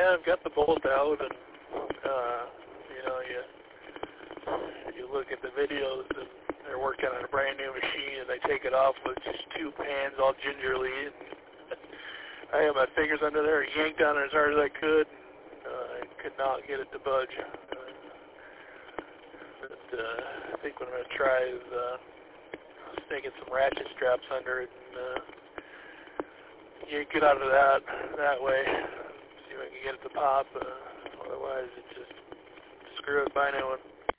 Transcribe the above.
Yeah, I've got the bolt out, and you look at the videos, and they're working on a brand new machine, and they take it off with just two pans, all gingerly. And I had my fingers under there, yanked on it as hard as I could, and I could not get it to budge. I think what I'm going to try is sticking some ratchet straps under it and yank it out of that way. See if I can get it to pop. Otherwise, it's just screw it, buy a new one.